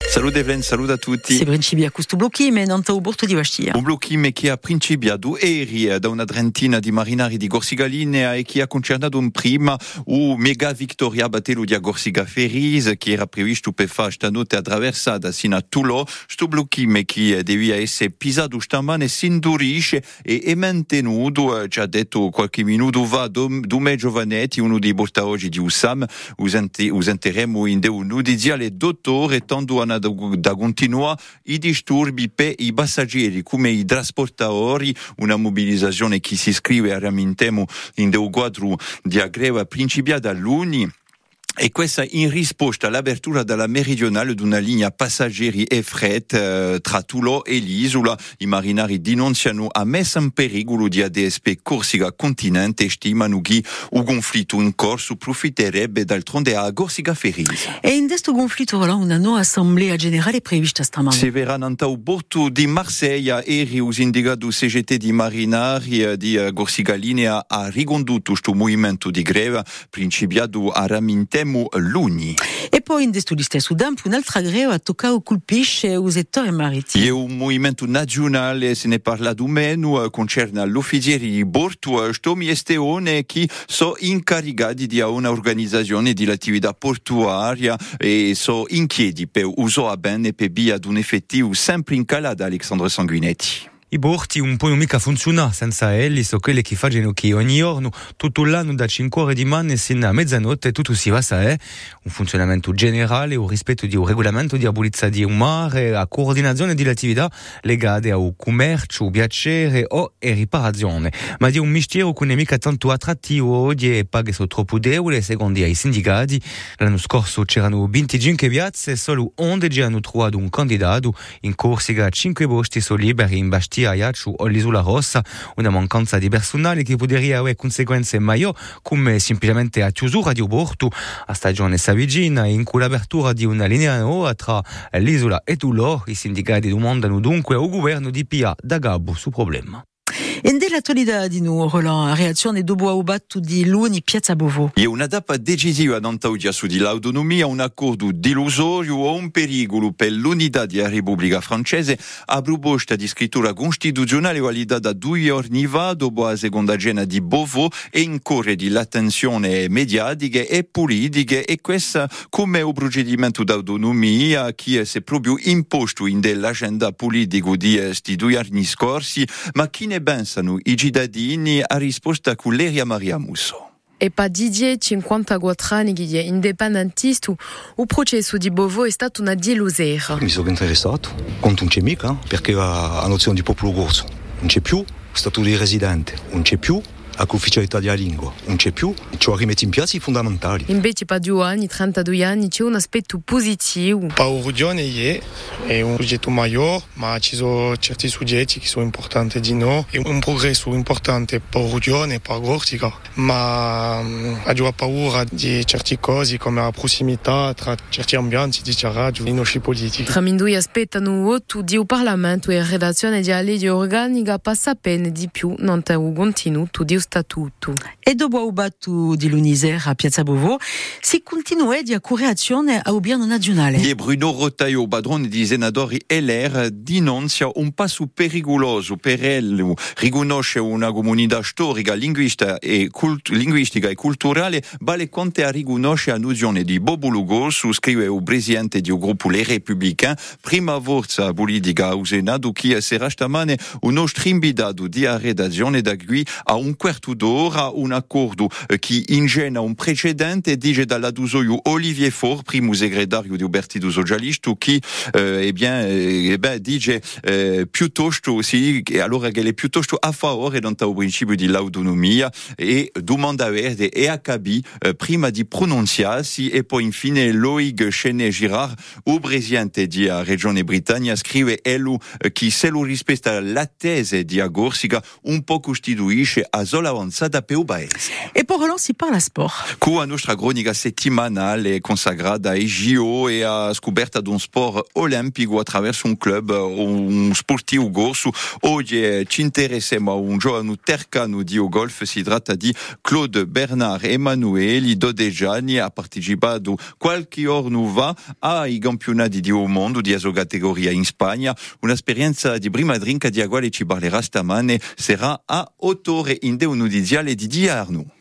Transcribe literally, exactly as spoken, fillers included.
Salute Evlen, salute a tutti. Si principia questo bloccime, non t'ho borto di vastia. Un bloccime che ha principiato ieri da una trentina di marinari di Corsigalinea e che ha concernato un prima u mega vittoria battello di Corsica Ferris che era previsto per fare stanotte attraversata sino a Toulon. Sto bloccime che devia essere pisato stamane si indurisce e è mantenuto, ci ha detto qualche minuto fa, Dume Giovanetti, uno dei portaoggi di U S A M, usenteremo in de un udiziale dottore, tanto hanno da continuare i disturbi per i passeggeri come i trasportatori, una mobilizzazione che si iscrive a Ramintemo in un quadro di aggreva principiata all'Uni. E questa in risposta all'apertura della meridionale di una linea passeggeri e fret eh, tra Toulon e l'isola. I marinari denunziano a messa in pericolo di A D S P Corsica Continente e stimano che il conflitto in corso profiterebbe d'altronde a Corsica Ferris. E in questo conflitto voilà, una nuova assemblea generale prevista stamane. Si verrà nel porto di Marsiglia ieri il sindacato C G T di marinari di Corsigalinea ha ricondotto questo movimento di greve principiato a Ramintemo Luni. E poi in questo stesso tempo un'altra greve ha toccato colpisce il settore marittimo. È un movimento nazionale, se ne parla di meno, concerne l'ufficieri di bordo, sto miestione che sono incaricati di un'organizzazione dell'attività portuaria e sono inquieti per uso a bene per via di un effettivo sempre in cala da Alexandre Sanguinetti. I borti un po' non mica funziona senza elli, so quelli che fanno che ogni giorno, tutto l'anno da cinque ore di manne sino a mezzanotte tutto si va sa è un funzionamento generale, un rispetto di un regolamento di abolizza di un mare, a coordinazione delle attività legate al commercio, piacere o e riparazione, ma di un mistero che non è mica tanto attrattivo oggi e paghe sono troppo debole secondo i sindicati. L'anno scorso c'erano venticinque piazze, solo undici hanno trovato un candidato, in Corsica cinque posti sono liberi in Bastia, Ajaccio o l'Isola Rossa, una mancanza di personale che potrebbe avere conseguenze maggiori come semplicemente a chiusura di un porto. A stagione si avvicina e in cui l'apertura di una linea nuova tra l'isola e Toulon, i sindicati domandano dunque al governo di Pia da Gabbo sul problema. E nell'attualità di noi, la reazione dopo il battuto di Luni Piazza Beauvau. È una tappa decisiva nell'audia su dell'autonomia, un accordo illusorio o un pericolo per l'unità della Repubblica francese a proposta di scrittura costituzionale validata due giorni fa dopo la seconda cena di Beauvau e in corre di l'attenzione mediatica e politica e questa come un procedimento d'autonomia che si è proprio imposto in dell'agenda politica di questi due anni scorsi, ma chi ne pensano i cittadini a risposta con Leria Maria Musso. E pa Didier, cinquantaquattro anni, che è indipendentista, il processo di Beauvau è stato una delusione. Mi sono interessato, conto non c'è mica, perché la nozione di popolo corso non c'è più, statuto di residente non c'è più, la ufficialità della lingua non c'è più, ci rimetti in piazza i fondamentali. Invece per due anni, trentadue anni, c'è un aspetto positivo. Paolugione è un progetto maggiore, ma ci sono certi soggetti che sono importanti di noi. È un progresso importante per Paolugione e per Corsica, ma abbiamo paura di certe cose come la prossimità tra certi ambienti di radio e i nostri politici. Tramindui aspettano un voto di un Parlamento e redazione di legge organica per saperne di più, non c'è un contenuto di statuto. E dopo il battuto di Luni a Piazza Beauvau si continua di accurazione al governo nazionale. E Bruno Rotaio, padrone di senatori L R, denunzia un passo pericoloso per lui. Riconosce una comunità storica, linguistica e, cult- linguistica e culturale, vale quanto a riconosce la nozione di Bobo Lugosu, scrive il presidente del gruppo Les Républicains, prima forza politica al Senato, che sarà stamane uno strimbidato di redazione da qui a un quarto d'ora, un accordo che ingena un precedente, dice dalla Dusoio Olivier Faure, primo segretario del Partito Socialista, che eh, eh bien, eh, beh, dice eh, piuttosto sì, allora che è piuttosto a favore del principio dell'autonomia e domanda verde e H B eh, prima di pronunziarsi. E poi infine Loïc Chenet-Girard, il presidente della Regione Britannia, scrive elu che se lo rispetta la tesi di Corsica un po' costituisce a sola avanzata peu baese. E por relanci parla sport. Cu a nostra cronica settimanale è consacrata ai G O e a scoperta di un sport olimpico attraverso un club, un sportivo corso. Oggi ci interessiamo a un giovane tercano di golf, si tratta di Claude Bernard Emanueli, dodici anni, ha partecipato qualche giorno fa ai campionati di mondo di esso categoria in Spagna, un'esperienza di prima drinka di quale ci parlerà stamane, sarà a autore in de un udiziale di Di Arno.